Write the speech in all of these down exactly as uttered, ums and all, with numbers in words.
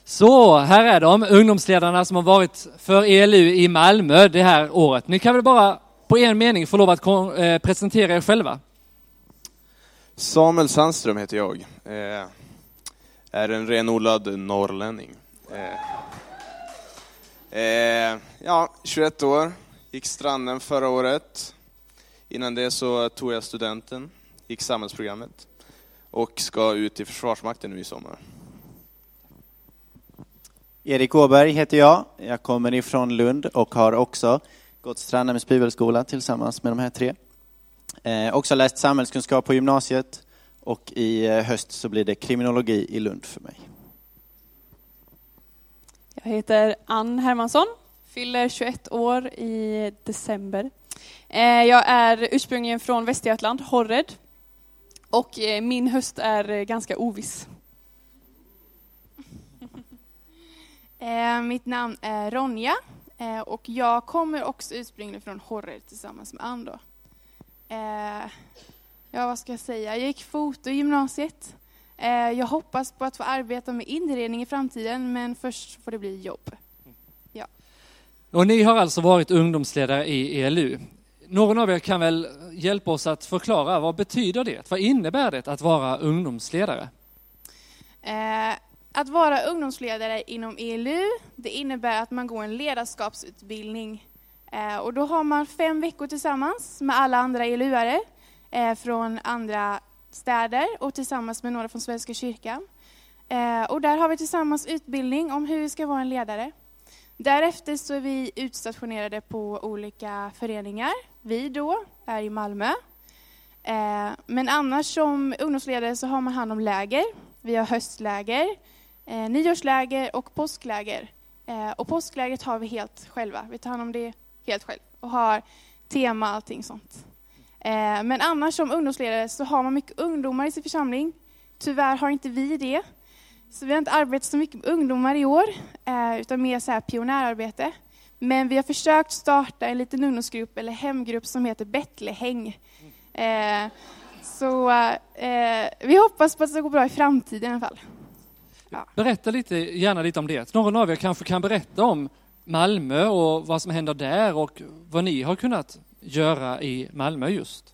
Så, här är de, ungdomsledarna som har varit för E L U i Malmö det här året. Ni kan väl bara på en mening få lov att eh, presentera er själva. Samuel Sandström heter jag. Eh, är en renodlad norrlänning. Eh, eh, ja, tjugoett år. Gick Stranden förra året. Innan det så tog jag studenten. Gick samhällsprogrammet. Och ska ut i Försvarsmakten nu i sommar. Erik Åberg heter jag. Jag kommer ifrån Lund och har också gått Strandhemmets bibelskola tillsammans med de här tre. Eh, också läst samhällskunskap på gymnasiet och i höst så blir det kriminologi i Lund för mig. Jag heter Ann Hermansson, fyller tjugoett år i december. Eh, jag är ursprungligen från Västergötland, Horred, och eh, min höst är ganska oviss. Eh, mitt namn är Ronja eh, och jag kommer också ursprungligen från Horred tillsammans med Ann då. Eh, ja, vad ska jag säga? Jag gick foto i gymnasiet. Eh, jag hoppas på att få arbeta med inredning i framtiden, men först får det bli jobb. Ja. Och ni har alltså varit ungdomsledare i E L U. Någon av er kan väl hjälpa oss att förklara, vad betyder det? Vad innebär det att vara ungdomsledare? Eh, Att vara ungdomsledare inom E L U, det innebär att man går en ledarskapsutbildning. Eh, och då har man fem veckor tillsammans med alla andra E L U-are eh, från andra städer och tillsammans med några från Svenska kyrkan. Eh, och där har vi tillsammans utbildning om hur vi ska vara en ledare. Därefter så är vi utstationerade på olika föreningar. Vi då är i Malmö. Eh, men annars som ungdomsledare så har man hand om läger. Vi har höstläger, eh, nyårsläger och påskläger. Eh, och påsklägret har vi helt själva. Vi tar hand om det helt själv och har tema och allting sånt. Eh, men annars som ungdomsledare så har man mycket ungdomar i sin församling. Tyvärr har inte vi det. Så vi har inte arbetat så mycket med ungdomar i år, eh, utan mer så här pionjärarbete. Men vi har försökt starta en liten ungdomsgrupp eller hemgrupp som heter Bettlehäng. Eh, Så eh, vi hoppas på att det ska gå bra i framtiden i alla fall. Ja. Berätta lite, gärna lite om det. Någon av er kanske kan berätta om Malmö och vad som händer där och vad ni har kunnat göra i Malmö just.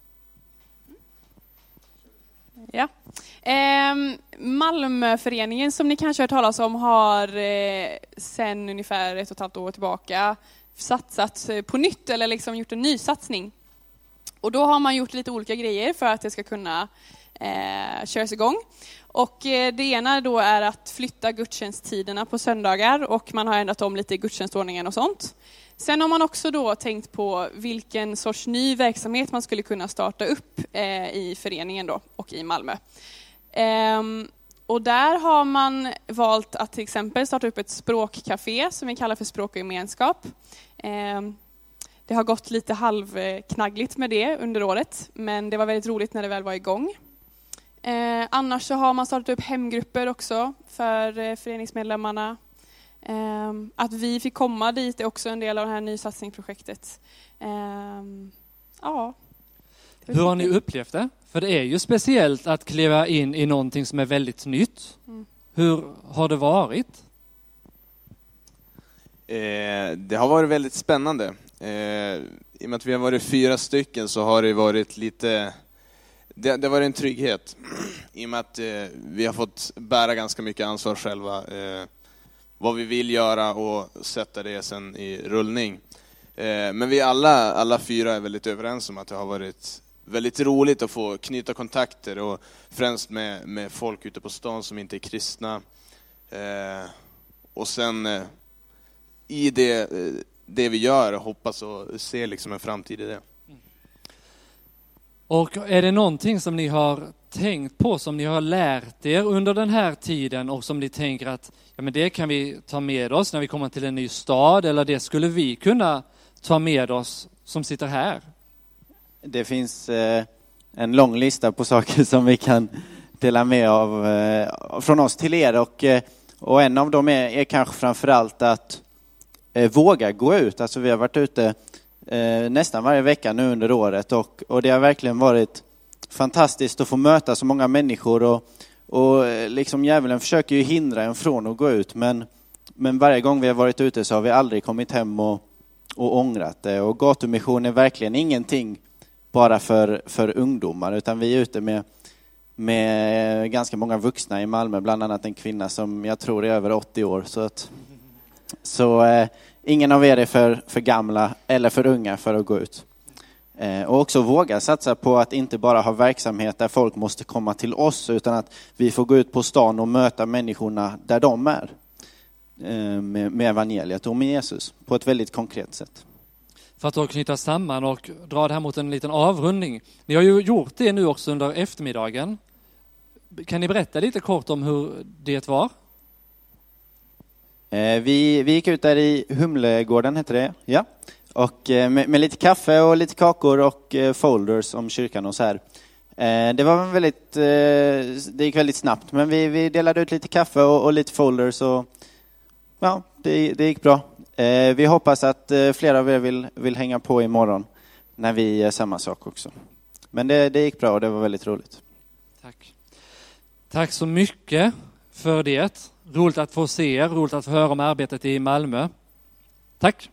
Ja. Eh, Malmöföreningen som ni kanske har hört talas om har eh, sedan ungefär ett och ett halvt år tillbaka satsat på nytt eller liksom gjort en ny satsning. Och då har man gjort lite olika grejer för att det ska kunna eh, köras igång. Och eh, det ena då är att flytta gudstjänsttiderna på söndagar och man har ändrat om lite gudstjänstordningen och sånt. Sen har man också då tänkt på vilken sorts ny verksamhet man skulle kunna starta upp eh, i föreningen då och i Malmö. Ehm, och där har man valt att till exempel starta upp ett språkcafé som vi kallar för språk och gemenskap. Ehm, Det har gått lite halvknaggligt med det under året, men det var väldigt roligt när det väl var igång. Eh, annars så har man startat upp hemgrupper också för eh, föreningsmedlemmarna. Eh, att vi fick komma dit är också en del av det här nysatsningsprojektet. Eh, ja. Hur har ni upplevt det? För det är ju speciellt att kliva in i någonting som är väldigt nytt. Mm. Hur har det varit? Eh, det har varit väldigt spännande. Eh, I och med att vi har varit fyra stycken så har det varit lite det, det har varit en trygghet i och med att eh, vi har fått bära ganska mycket ansvar själva eh, vad vi vill göra och sätta det sen i rullning. Eh, men vi alla, alla fyra är väldigt överens om att det har varit väldigt roligt att få knyta kontakter och främst med, med folk ute på stan som inte är kristna. Eh, och sen eh, i det eh, det vi gör hoppas och se liksom en framtid i det. Och är det någonting som ni har tänkt på, som ni har lärt er under den här tiden och som ni tänker att ja, men det kan vi ta med oss när vi kommer till en ny stad, eller det skulle vi kunna ta med oss som sitter här? Det finns eh, en lång lista på saker som vi kan dela med av eh, från oss till er och, eh, och en av dem är, är kanske framförallt att eh, våga gå ut. Alltså vi har varit ute eh, nästan varje vecka nu under året och, och det har verkligen varit fantastiskt att få möta så många människor och, och liksom djävulen försöker ju hindra en från att gå ut, men, men varje gång vi har varit ute så har vi aldrig kommit hem och, och ångrat det. Och gatumission är verkligen ingenting bara för, för ungdomar, utan vi är ute med, med ganska många vuxna i Malmö, bland annat en kvinna som jag tror är över åttio år. Så, att, så eh, ingen av er är för, för gamla eller för unga för att gå ut. Eh, och också våga satsa på att inte bara ha verksamhet där folk måste komma till oss, utan att vi får gå ut på stan och möta människorna där de är. Eh, med, med evangeliet och med Jesus på ett väldigt konkret sätt. För att då knyta samman och dra det här mot en liten avrundning. Ni har ju gjort det nu också under eftermiddagen. Kan ni berätta lite kort om hur det var? Eh, vi, vi gick ut där i Humlegården, heter det. Ja. Och eh, med, med lite kaffe och lite kakor och eh, folders om kyrkan och så här. Eh, det var väldigt, eh, det gick väldigt snabbt, men vi, vi delade ut lite kaffe och, och lite folders och ja, det, det gick bra. Eh, vi hoppas att eh, flera av er vill, vill hänga på imorgon när vi gör samma sak också. Men det, det gick bra och det var väldigt roligt. Tack. Tack så mycket för det. Roligt att få se er, roligt att få höra om arbetet i Malmö. Tack.